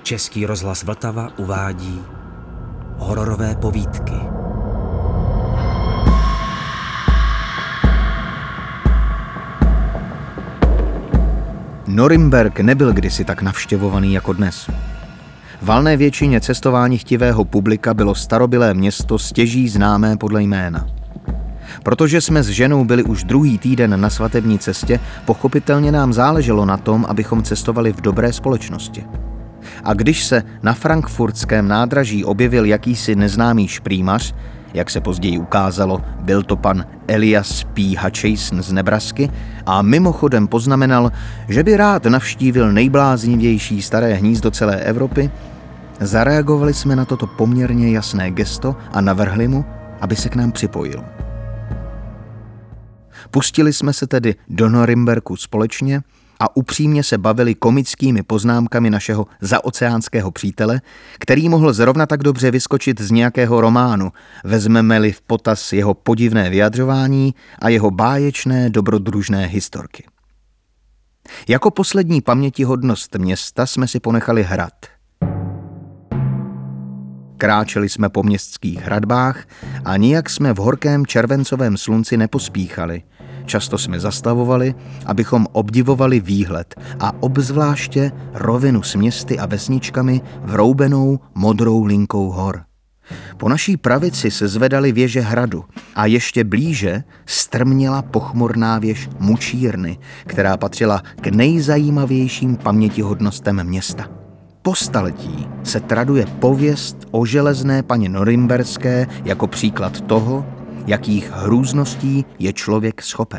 Český rozhlas Vltava uvádí hororové povídky. Norimberk nebyl kdysi tak navštěvovaný jako dnes. Valné většině cestování chtivého publika bylo starobylé město stěží známé podle jména. Protože jsme s ženou byli už druhý týden na svatební cestě, pochopitelně nám záleželo na tom, abychom cestovali v dobré společnosti. A když se na frankfurtském nádraží objevil jakýsi neznámý šprýmař, jak se později ukázalo, byl to pan Elias P. Hutchison z Nebrasky a mimochodem poznamenal, že by rád navštívil nejbláznivější staré hnízdo celé Evropy, zareagovali jsme na toto poměrně jasné gesto a navrhli mu, aby se k nám připojil. Pustili jsme se tedy do Norimberku společně a upřímně se bavili komickými poznámkami našeho zaoceánského přítele, který mohl zrovna tak dobře vyskočit z nějakého románu, vezmeme-li v potaz jeho podivné vyjadřování a jeho báječné dobrodružné historky. Jako poslední pamětihodnost města jsme si ponechali hrad. Kráčeli jsme po městských hradbách a nijak jsme v horkém červencovém slunci nepospíchali. Často jsme zastavovali, abychom obdivovali výhled a obzvláště rovinu s městy a vesničkami vroubenou modrou linkou hor. Po naší pravici se zvedaly věže hradu a ještě blíže strmněla pochmurná věž Mučírny, která patřila k nejzajímavějším pamětihodnostem města. Po staletí se traduje pověst o železné paně Norimberské jako příklad toho, jakých hrůzností je člověk schopen.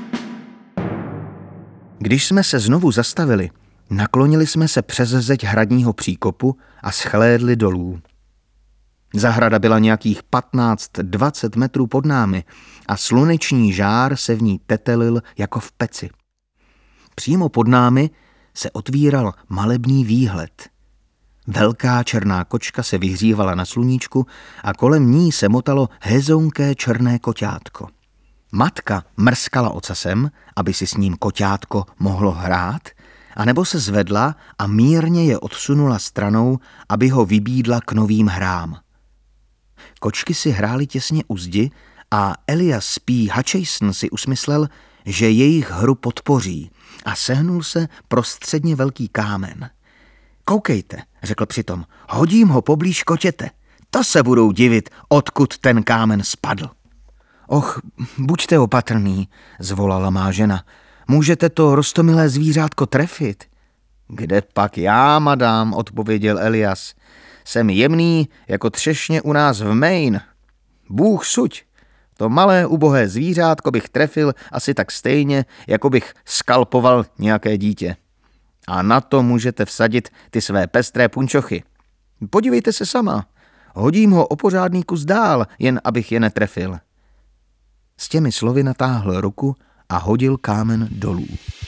Když jsme se znovu zastavili, naklonili jsme se přes zeď hradního příkopu a shlédli dolů. Zahrada byla nějakých 15-20 metrů pod námi a sluneční žár se v ní tetelil jako v peci. Přímo pod námi se otvíral malebný výhled. Velká černá kočka se vyhřívala na sluníčku a kolem ní se motalo hezounké černé koťátko. Matka mrskala ocasem, aby si s ním koťátko mohlo hrát, anebo se zvedla a mírně je odsunula stranou, aby ho vybídla k novým hrám. Kočky si hrály těsně u zdi a Elias P. Hutchison si usmyslel, že jejich hru podpoří a sehnul se prostředně velký kámen. Koukejte, řekl přitom, hodím ho poblíž kotěte. To se budou divit, odkud ten kámen spadl. Och, buďte opatrný, zvolala má žena. Můžete to roztomilé zvířátko trefit. Kde pak já, madám, odpověděl Elias. Jsem jemný jako třešně u nás v Maine. Bůh suď, to malé ubohé zvířátko bych trefil asi tak stejně, jako bych skalpoval nějaké dítě. A na to můžete vsadit ty své pestré punčochy. Podívejte se sama, hodím ho o pořádný kus dál, jen abych je netrefil. S těmi slovy natáhl ruku a hodil kámen dolů.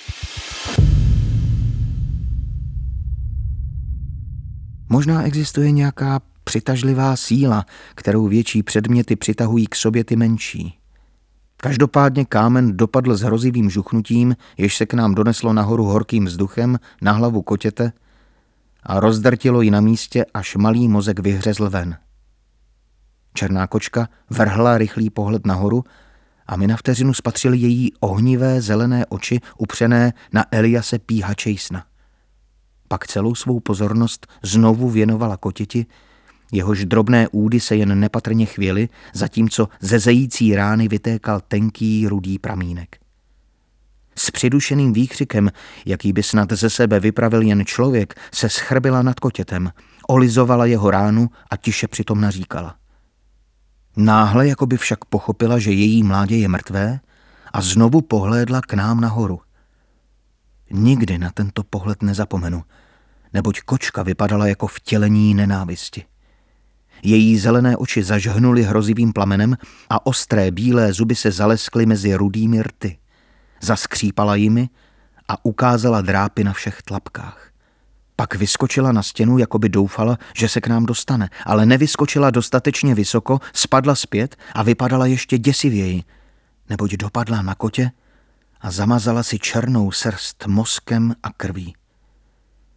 Možná existuje nějaká přitažlivá síla, kterou větší předměty přitahují k sobě ty menší. Každopádně kámen dopadl s hrozivým žuchnutím, jež se k nám doneslo nahoru horkým vzduchem na hlavu kotěte a rozdrtilo ji na místě, až malý mozek vyhřezl ven. Černá kočka vrhla rychlý pohled nahoru a my na vteřinu spatřili její ohnivé zelené oči upřené na Eliase P. Hutchisona. Pak celou svou pozornost znovu věnovala kotěti, jehož drobné údy se jen nepatrně chvěly, zatímco ze zející rány vytékal tenký rudý pramínek. S přidušeným výkřikem, jaký by snad ze sebe vypravil jen člověk, se schrbila nad kotětem, olizovala jeho ránu a tiše přitom naříkala. Náhle jako by však pochopila, že její mládě je mrtvé a znovu pohlédla k nám nahoru. Nikdy na tento pohled nezapomenu, neboť kočka vypadala jako vtělení nenávisti. Její zelené oči zažhnuly hrozivým plamenem a ostré bílé zuby se zaleskly mezi rudými rty. Zaskřípala jimi a ukázala drápy na všech tlapkách. Pak vyskočila na stěnu, jako by doufala, že se k nám dostane, ale nevyskočila dostatečně vysoko, spadla zpět a vypadala ještě děsivěji, neboť dopadla na kotě a zamazala si černou srst mozkem a krví.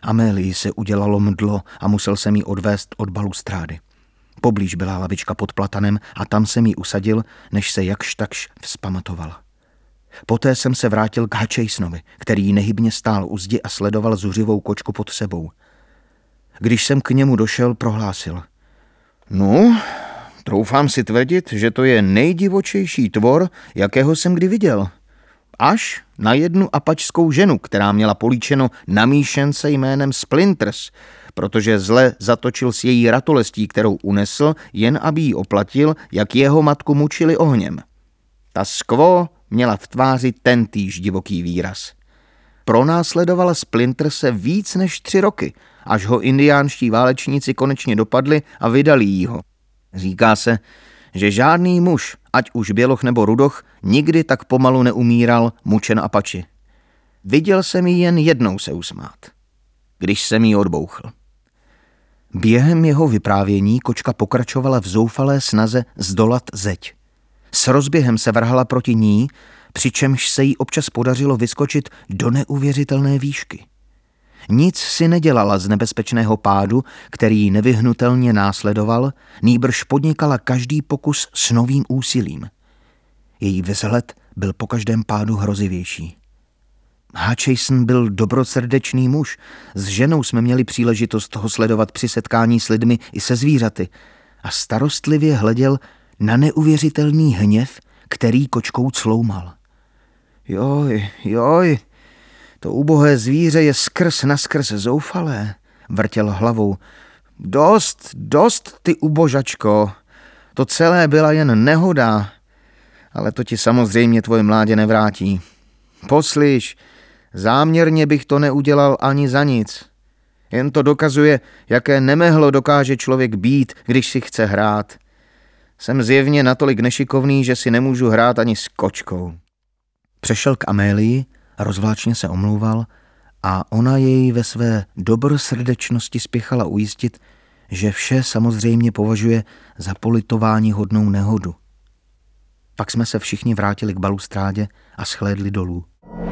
Amélii se udělalo mdlo a musel jsem ji odvést od balustrády. Poblíž byla lavička pod platanem a tam jsem ji usadil, než se jakž takž vzpamatovala. Poté jsem se vrátil k Hutchesonovi, který nehybně stál u zdi a sledoval zuřivou kočku pod sebou. Když jsem k němu došel, prohlásil: No, troufám si tvrdit, že to je nejdivočejší tvor, jakého jsem kdy viděl. Až na jednu apačskou ženu, která měla políčeno namíšence jménem Splinters, protože zle zatočil s její ratolestí, kterou unesl, jen aby ji oplatil, jak jeho matku mučili ohněm. Ta skvo měla v tváři tentýž divoký výraz. Pronásledovala Splinterse víc než 3 roky, až ho indiánští válečníci konečně dopadli a vydali jí ho. Říká se, že žádný muž, ať už běloch nebo rudoch, nikdy tak pomalu neumíral mučen Apači. Viděl jsem ji jen jednou se usmát, když jsem ji odbouchl. Během jeho vyprávění kočka pokračovala v zoufalé snaze zdolat zeď. S rozběhem se vrhala proti ní, přičemž se jí občas podařilo vyskočit do neuvěřitelné výšky. Nic si nedělala z nebezpečného pádu, který nevyhnutelně následoval, nýbrž podnikala každý pokus s novým úsilím. Její vzhled byl po každém pádu hrozivější. Hutcheson byl dobrosrdečný muž. S ženou jsme měli příležitost ho sledovat při setkání s lidmi i se zvířaty a starostlivě hleděl na neuvěřitelný hněv, který kočkou cloumal. Joj, to ubohé zvíře je skrz naskrz zoufalé, vrtěl hlavou. Dost, ty ubožačko, to celé byla jen nehoda, ale to ti samozřejmě tvoje mládě nevrátí. Poslyš, záměrně bych to neudělal ani za nic. Jen to dokazuje, jaké nemehlo dokáže člověk být, když si chce hrát. Jsem zjevně natolik nešikovný, že si nemůžu hrát ani s kočkou. Přešel k Amélii, rozvláčně se omlouval a ona jej ve své dobrosrdečnosti spěchala ujistit, že vše samozřejmě považuje za politování hodnou nehodu. Pak jsme se všichni vrátili k balustrádě a shlédli dolů.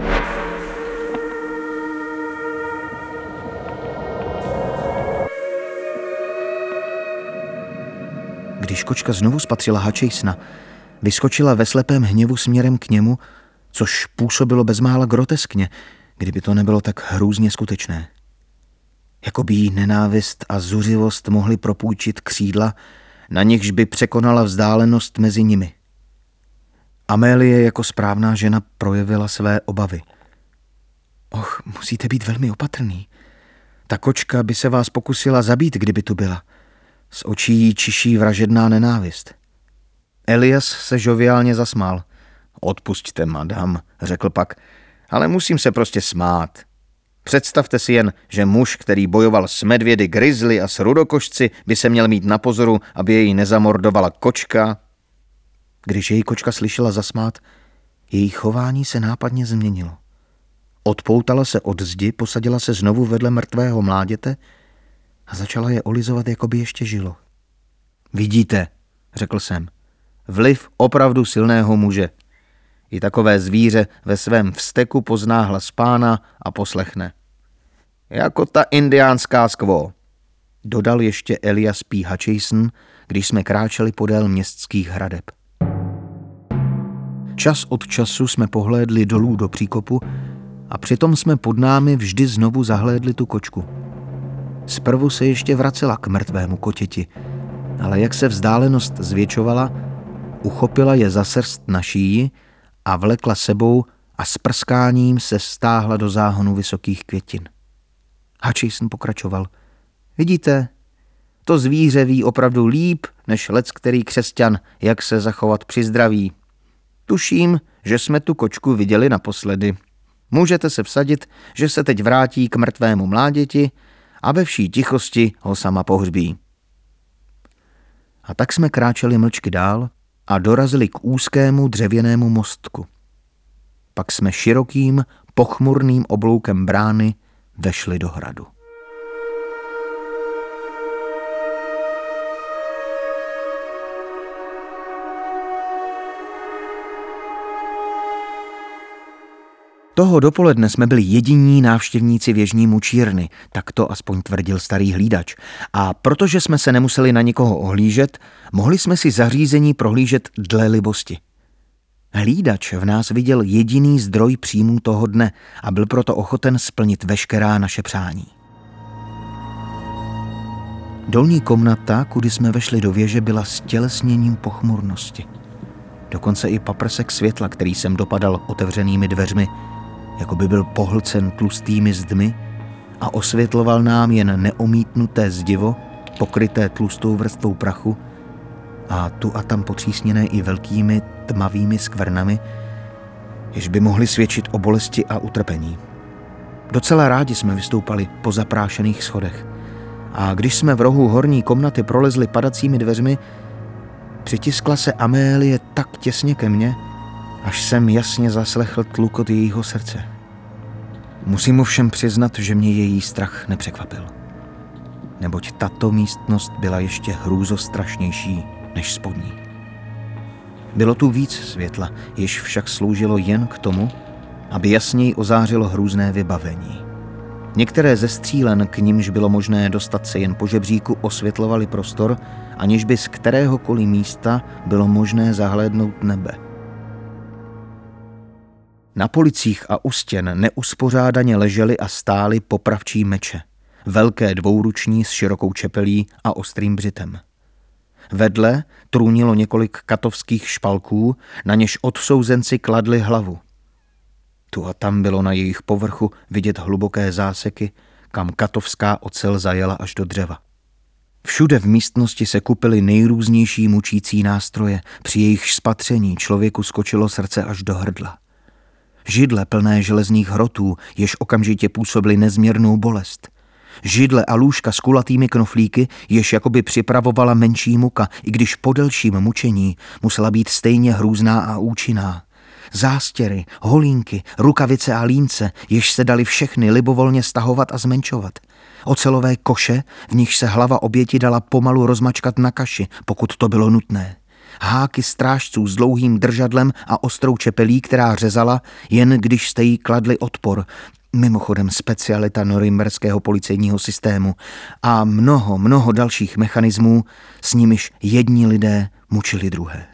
Když kočka znovu spatřila Hutchesona, vyskočila ve slepém hněvu směrem k němu, což působilo bezmála groteskně, kdyby to nebylo tak hrůzně skutečné. Jakoby jí nenávist a zuřivost mohly propůjčit křídla, na nichž by překonala vzdálenost mezi nimi. Amélie jako správná žena projevila své obavy. Musíte být velmi opatrný. Ta kočka by se vás pokusila zabít, kdyby tu byla. Z očí jí čiší vražedná nenávist. Elias se žoviálně zasmál. Odpusťte, madam, řekl pak, ale musím se prostě smát. Představte si jen, že muž, který bojoval s medvědy, grizzly a s rudokošci, by se měl mít na pozoru, aby jej nezamordovala kočka. Když její kočka slyšela zasmát, její chování se nápadně změnilo. Odpoutala se od zdi, posadila se znovu vedle mrtvého mláděte a začala je olizovat, jako by ještě žilo. Vidíte, řekl jsem, vliv opravdu silného muže. I takové zvíře ve svém vzteku pozná hlas pána a poslechne. Jako ta indiánská skvo, dodal ještě Elias P. Hutcheson, když jsme kráčeli podél městských hradeb. Čas od času jsme pohlédli dolů do příkopu a přitom jsme pod námi vždy znovu zahlédli tu kočku. Zprvu se ještě vracela k mrtvému kotěti, ale jak se vzdálenost zvětšovala, uchopila je za srst na šíji a vlekla sebou a s prskáním se stáhla do záhonu vysokých květin. Hutcheson pokračoval. Vidíte, to zvíře ví opravdu líp než leckterý křesťan, jak se zachovat při zdraví. Tuším, že jsme tu kočku viděli naposledy. Můžete se vsadit, že se teď vrátí k mrtvému mláděti a ve vší tichosti ho sama pohřbí. A tak jsme kráčeli mlčky dál a dorazili k úzkému dřevěnému mostku. Pak jsme širokým, pochmurným obloukem brány vešli do hradu. Toho dopoledne jsme byli jediní návštěvníci věžní mučírny, tak to aspoň tvrdil starý hlídač. A protože jsme se nemuseli na nikoho ohlížet, mohli jsme si zařízení prohlížet dle libosti. Hlídač v nás viděl jediný zdroj příjmů toho dne a byl proto ochoten splnit veškerá naše přání. Dolní komnata, kudy jsme vešli do věže, byla stělesněním pochmurnosti. Dokonce i paprsek světla, který jsem dopadal otevřenými dveřmi, jako by byl pohlcen tlustými zdmi a osvětloval nám jen neomítnuté zdivo, pokryté tlustou vrstvou prachu a tu a tam potřísněné i velkými tmavými skvrnami, jež by mohly svědčit o bolesti a utrpení. Docela rádi jsme vystoupali po zaprášených schodech a když jsme v rohu horní komnaty prolezli padacími dveřmi, přitiskla se Amélie tak těsně ke mně, až jsem jasně zaslechl tlukot jejího srdce. Musím mu všem přiznat, že mě její strach nepřekvapil. Neboť tato místnost byla ještě hrůzostrašnější než spodní. Bylo tu víc světla, jež však sloužilo jen k tomu, aby jasněji ozářilo hrůzné vybavení. Některé ze střílen, k nimž bylo možné dostat se jen po žebříku, osvětlovaly prostor, aniž by z kteréhokoliv místa bylo možné zahlédnout nebe. Na policích a u stěn neuspořádaně ležely a stály popravčí meče, velké dvouruční s širokou čepelí a ostrým břitem. Vedle trůnilo několik katovských špalků, na něž odsouzenci kladli hlavu. Tu a tam bylo na jejich povrchu vidět hluboké záseky, kam katovská ocel zajela až do dřeva. Všude v místnosti se kupily nejrůznější mučící nástroje, při jejich spatření člověku skočilo srdce až do hrdla. Židle plné železných hrotů, jež okamžitě působily nezměrnou bolest. Židle a lůžka s kulatými knoflíky, jež jakoby připravovala menší muka, i když po delším mučení musela být stejně hrůzná a účinná. Zástěry, holínky, rukavice a línce, jež se dali všechny libovolně stahovat a zmenšovat. Ocelové koše, v nichž se hlava oběti dala pomalu rozmačkat na kaši, pokud to bylo nutné. Háky strážců s dlouhým držadlem a ostrou čepelí, která řezala, jen když jste jí kladli odpor. Mimochodem specialita norimberského policejního systému a mnoho dalších mechanismů, s nimiž jedni lidé mučili druhé.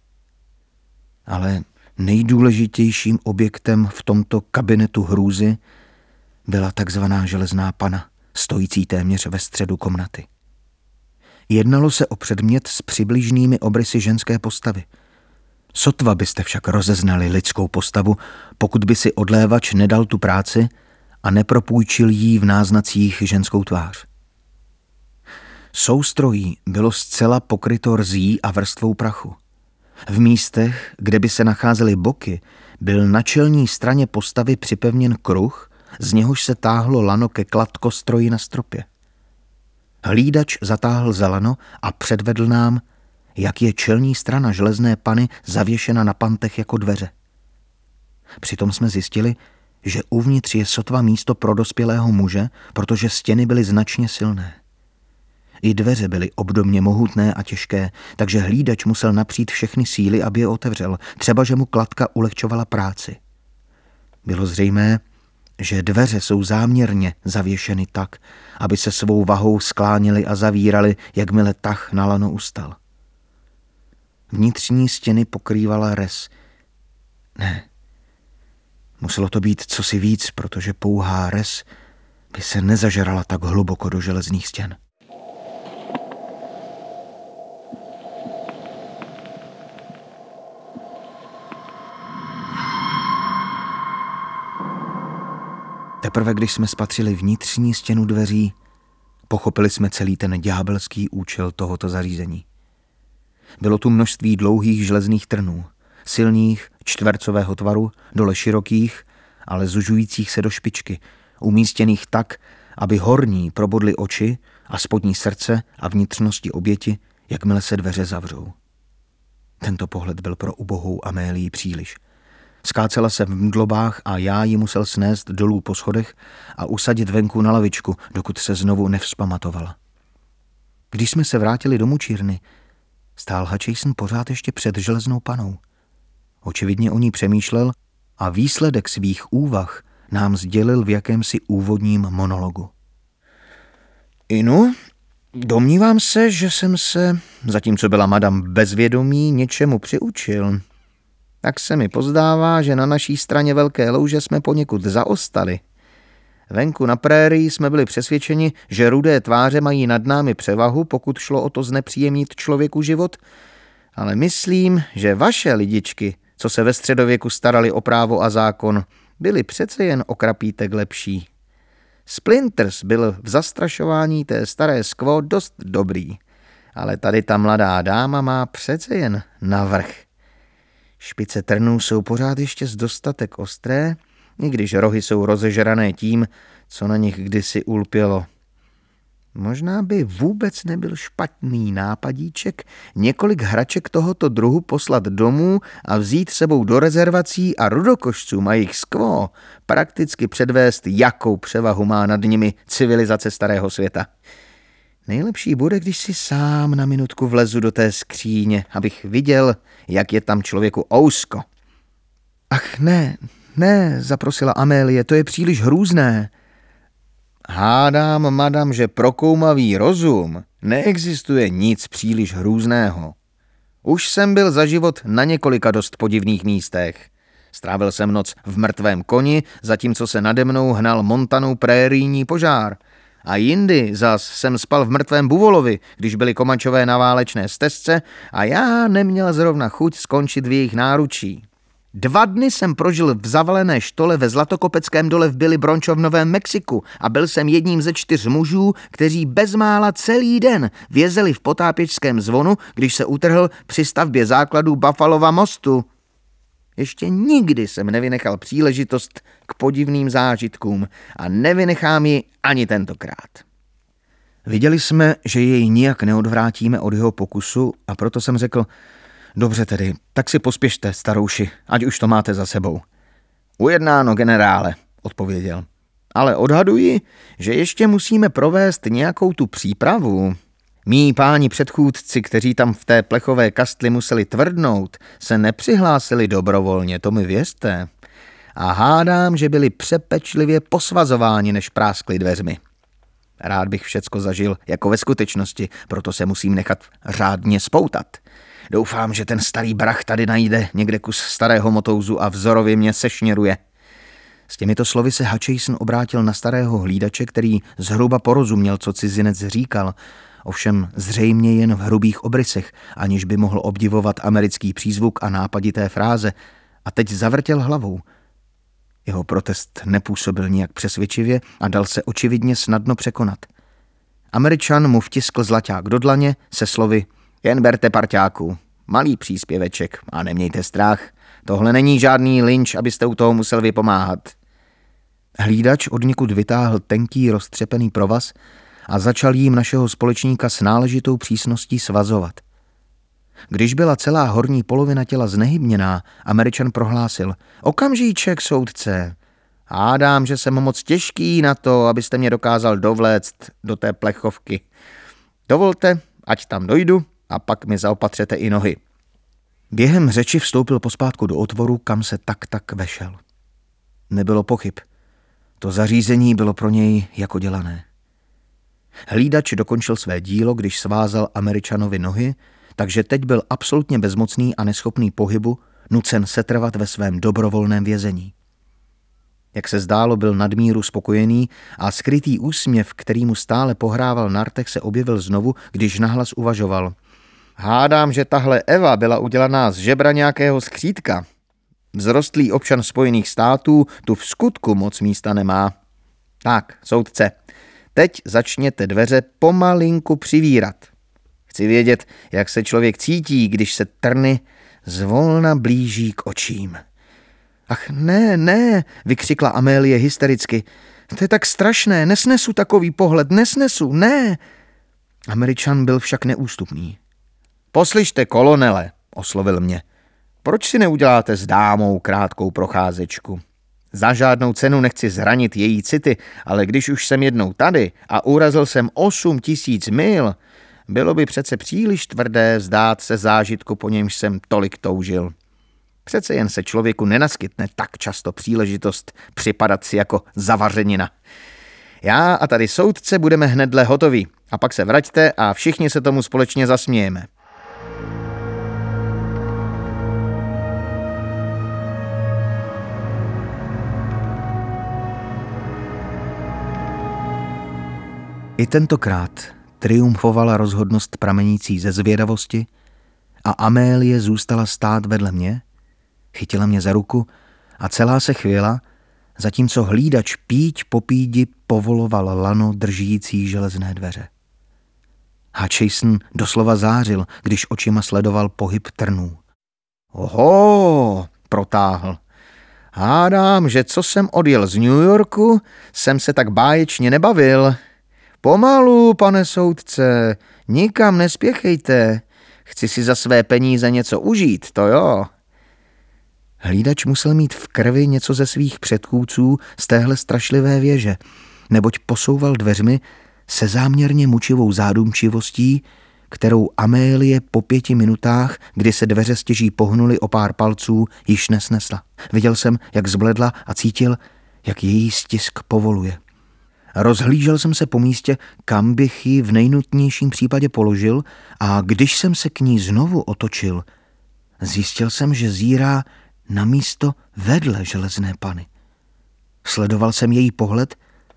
Ale nejdůležitějším objektem v tomto kabinetu hrůzy byla takzvaná železná pana, stojící téměř ve středu komnaty. Jednalo se o předmět s přibližnými obrysy ženské postavy. Sotva byste však rozeznali lidskou postavu, pokud by si odlévač nedal tu práci a nepropůjčil jí v náznacích ženskou tvář. Soustrojí bylo zcela pokryto rzí a vrstvou prachu. V místech, kde by se nacházely boky, byl na čelní straně postavy připevněn kruh, z něhož se táhlo lano ke kladkostroji na stropě. Hlídač zatáhl za lano a předvedl nám, jak je čelní strana železné pany zavěšena na pantech jako dveře. Přitom jsme zjistili, že uvnitř je sotva místo pro dospělého muže, protože stěny byly značně silné. I dveře byly obdobně mohutné a těžké, takže hlídač musel napřít všechny síly, aby je otevřel, třeba že mu kladka ulehčovala práci. Bylo zřejmé, že dveře jsou záměrně zavěšeny tak, aby se svou vahou skláněly a zavíraly, jakmile tah na lano ustal. Vnitřní stěny pokrývala res. Ne, muselo to být cosi víc, protože pouhá res by se nezažrala tak hluboko do železných stěn. Teprve když jsme spatřili vnitřní stěnu dveří, pochopili jsme celý ten ďábelský účel tohoto zařízení. Bylo tu množství dlouhých železných trnů, silných, čtvercového tvaru, dole širokých, ale zužujících se do špičky, umístěných tak, aby horní probodly oči a spodní srdce a vnitřnosti oběti, jakmile se dveře zavřou. Tento pohled byl pro ubohou Amélii příliš. Skácela se v mdlobách a já ji musel snést dolů po schodech a usadit venku na lavičku, dokud se znovu nevzpamatovala. Když jsme se vrátili do mučírny, stál Hutchison pořád ještě před železnou panou. Očividně o ní přemýšlel a výsledek svých úvah nám sdělil v jakémsi úvodním monologu. Inu, domnívám se, že jsem se, zatímco byla madam bezvědomí, něčemu přiučil. Tak se mi pozdává, že na naší straně velké louže jsme poněkud zaostali. Venku na prérii jsme byli přesvědčeni, že rudé tváře mají nad námi převahu, pokud šlo o to znepříjemnit člověku život, ale myslím, že vaše lidičky, co se ve středověku starali o právo a zákon, byli přece jen o krapítek lepší. Splinters byl v zastrašování té staré skvo dost dobrý, ale tady ta mladá dáma má přece jen navrch. Špice trnů jsou pořád ještě z dostatek ostré, i když rohy jsou rozežrané tím, co na nich kdysi ulpělo. Možná by vůbec nebyl špatný nápadíček několik hraček tohoto druhu poslat domů a vzít sebou do rezervací a rudokošcům a jejich skvo prakticky předvést, jakou převahu má nad nimi civilizace starého světa. Nejlepší bude, když si sám na minutku vlezu do té skříně, abych viděl, jak je tam člověku ousko. Ach ne, zaprosila Amélie, to je příliš hrůzné. Hádám, madam, že pro koumavý rozum neexistuje nic příliš hrůzného. Už jsem byl za život na několika dost podivných místech. Strávil jsem noc v mrtvém koni, zatímco se nade mnou hnal montanou prérijní požár. A jindy zas jsem spal v mrtvém buvolovi, když byli Komančové na válečné stezce a já neměl zrovna chuť skončit v jejich náručí. 2 dny jsem prožil v zavalené štole ve Zlatokopeckém dole v Billy Broncho v Novém Mexiku a byl jsem jedním ze 4 mužů, kteří bezmála celý den vězeli v potápěčském zvonu, když se utrhl při stavbě základů Buffalova mostu. Ještě nikdy jsem nevynechal příležitost k podivným zážitkům a nevynechám ji ani tentokrát. Viděli jsme, že jej nijak neodvrátíme od jeho pokusu a proto jsem řekl: dobře tedy, tak si pospěšte, starouši, ať už to máte za sebou. Ujednáno, generále, odpověděl. Ale odhaduji, že ještě musíme provést nějakou tu přípravu. Mí páni předchůdci, kteří tam v té plechové kastli museli tvrdnout, se nepřihlásili dobrovolně, to mi věřte. A hádám, že byli přepečlivě posvazováni, než práskli dveřmi. Rád bych všecko zažil jako ve skutečnosti, proto se musím nechat řádně spoutat. Doufám, že ten starý brach tady najde někde kus starého motouzu a vzorově mě sešněruje. S těmito slovy se Hutchison obrátil na starého hlídače, který zhruba porozuměl, co cizinec říkal, ovšem zřejmě jen v hrubých obrysech, aniž by mohl obdivovat americký přízvuk a nápadité fráze, a teď zavrtěl hlavou. Jeho protest nepůsobil nijak přesvědčivě a dal se očividně snadno překonat. Američan mu vtiskl zlaťák do dlaně se slovy: jen berte, parťáku, malý příspěveček a nemějte strach. Tohle není žádný lynč, abyste u toho musel vypomáhat. Hlídač odněkud vytáhl tenký roztřepený provaz a začal jím našeho společníka s náležitou přísností svazovat. Když byla celá horní polovina těla znehybněná, Američan prohlásil: okamžíček, soudce. Hádám, že jsem moc těžký na to, abyste mě dokázal dovléct do té plechovky. Dovolte, ať tam dojdu a pak mi zaopatřete i nohy. Během řeči vstoupil pospátku do otvoru, kam se tak vešel. Nebylo pochyb. To zařízení bylo pro něj jako dělané. Hlídač dokončil své dílo, když svázal Američanovi nohy, takže teď byl absolutně bezmocný a neschopný pohybu, nucen setrvat ve svém dobrovolném vězení. Jak se zdálo, byl nadmíru spokojený a skrytý úsměv, který mu stále pohrával na rtech, se objevil znovu, když nahlas uvažoval: hádám, že tahle Eva byla udělaná z žebra nějakého skřítka. Vzrostlý občan Spojených států tu v skutku moc místa nemá. Tak, soudce, teď začněte dveře pomalinku přivírat. Chci vědět, jak se člověk cítí, když se trny zvolna blíží k očím. Ach ne, vykřikla Amélie hystericky. To je tak strašné, nesnesu takový pohled, ne. Američan byl však neústupný. Poslyšte, kolonele, oslovil mě. Proč si neuděláte s dámou krátkou procházečku? Za žádnou cenu nechci zranit její city, ale když už jsem jednou tady a urazil jsem 8 000 mil, bylo by přece příliš tvrdé vzdát se zážitku, po němž jsem tolik toužil. Přece jen se člověku nenaskytne tak často příležitost připadat si jako zavařenina. Já a tady soudce budeme hnedle hotoví. A pak se vraťte a všichni se tomu společně zasmějeme. I tentokrát triumfovala rozhodnost pramenící ze zvědavosti a Amélie zůstala stát vedle mě, chytila mě za ruku a celá se chvěla, zatímco hlídač píď po pídi povoloval lano držící železné dveře. Hutchison doslova zářil, když očima sledoval pohyb trnů. Oho, protáhl. Hádám, že co jsem odjel z New Yorku, jsem se tak báječně nebavil. Pomalu, pane soudce, nikam nespěchejte. Chci si za své peníze něco užít, to jo. Hlídač musel mít v krvi něco ze svých předchůdců z téhle strašlivé věže, neboť posouval dveřmi se záměrně mučivou zádumčivostí, kterou Amélie po 5 minutách, kdy se dveře stěží pohnuly o pár palců, již nesnesla. Viděl jsem, jak zbledla a cítil, jak její stisk povoluje. Rozhlížel jsem se po místě, kam bych ji v nejnutnějším případě položil, a když jsem se k ní znovu otočil, zjistil jsem, že zírá na místo vedle železné pany. Sledoval jsem její pohled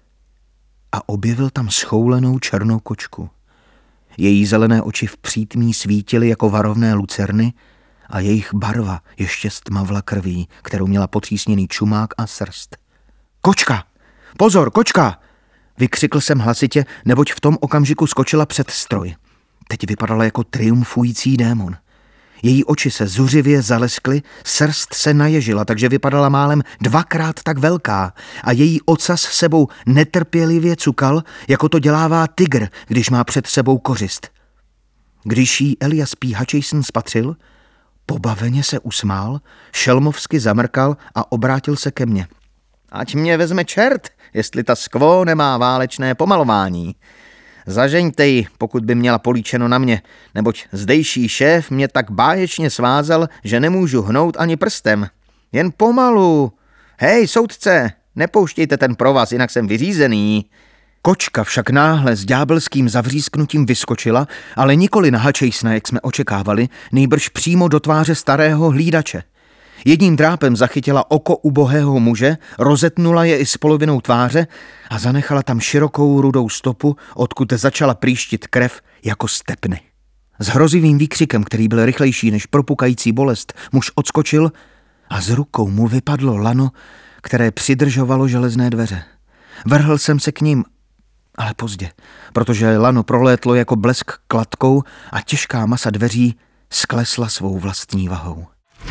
a objevil tam schoulenou černou kočku. Její zelené oči v přítmí svítily jako varovné lucerny a jejich barva ještě stmavla krví, kterou měla potřísněný čumák a srst. Kočka! Pozor, kočka! Vykřikl jsem hlasitě, neboť v tom okamžiku skočila před stroj. Teď vypadala jako triumfující démon. Její oči se zuřivě zaleskly, srst se naježila, takže vypadala málem 2krát tak velká a její ocas sebou netrpělivě cukal, jako to dělává tygr, když má před sebou kořist. Když jí Elias P. Hutchison spatřil, pobaveně se usmál, šelmovsky zamrkal a obrátil se ke mně. Ať mě vezme čert, jestli ta skvo nemá válečné pomalování. Zažeňte ji, pokud by měla políčeno na mě, neboť zdejší šéf mě tak báječně svázal, že nemůžu hnout ani prstem. Jen pomalu. Hej, soudce, nepouštějte ten provaz, jinak jsem vyřízený. Kočka však náhle s ďábelským zavřísknutím vyskočila, ale nikoli na Hutchisona, jak jsme očekávali, nejbrž přímo do tváře starého hlídače. Jedním drápem zachytila oko ubohého muže, rozetnula je i s polovinou tváře a zanechala tam širokou rudou stopu, odkud začala prýštit krev jako stepny. S hrozivým výkřikem, který byl rychlejší než propukající bolest, muž odskočil a z rukou mu vypadlo lano, které přidržovalo železné dveře. Vrhl jsem se k ním, ale pozdě, protože lano prolétlo jako blesk kladkou a těžká masa dveří sklesla svou vlastní vahou.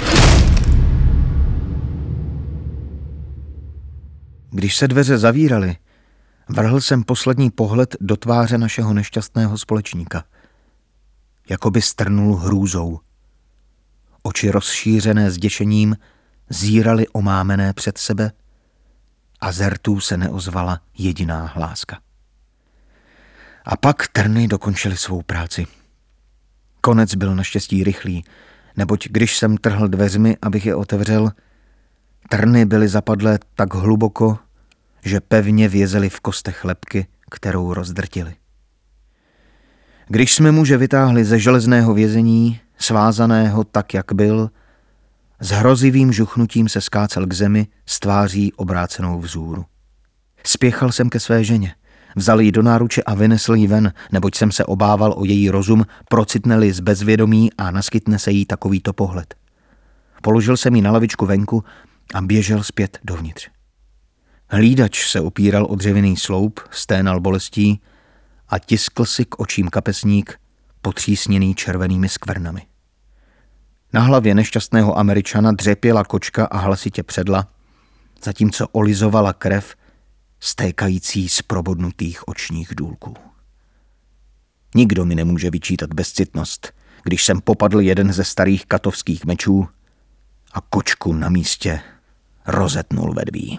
Když se dveře zavíraly, vrhl jsem poslední pohled do tváře našeho nešťastného společníka. Jakoby strnul hrůzou. Oči rozšířené zděšením zíraly omámené před sebe a z rtů se neozvala jediná hláska. A pak trny dokončily svou práci. Konec byl naštěstí rychlý, neboť když jsem trhl dveřmi, abych je otevřel, trny byly zapadlé tak hluboko, že pevně vězely v kostech lebky, kterou rozdrtili. Když jsme muže vytáhli ze železného vězení, svázaného tak, jak byl, s hrozivým žuchnutím se skácel k zemi s tváří obrácenou vzhůru. Spěchal jsem ke své ženě, vzal ji do náruče a vynesl ji ven, neboť jsem se obával o její rozum, procitne-li z bezvědomí a naskytne se jí takovýto pohled. Položil jsem ji na lavičku venku a běžel zpět dovnitř. Hlídač se opíral o dřevěný sloup, sténal bolestí a tiskl si k očím kapesník, potřísněný červenými skvrnami. Na hlavě nešťastného Američana dřepěla kočka a hlasitě předla, zatímco olizovala krev stékající z probodnutých očních důlků. Nikdo mi nemůže vyčítat bezcitnost, když jsem popadl jeden ze starých katovských mečů a kočku na místě rozetnul vedví.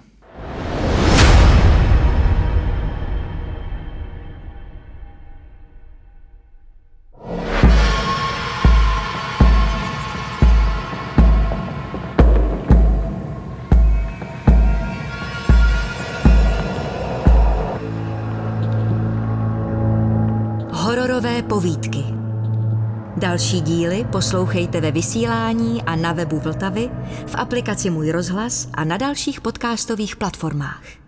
Hororové povídky. Další díly poslouchejte ve vysílání a na webu Vltavy, v aplikaci Můj rozhlas a na dalších podcastových platformách.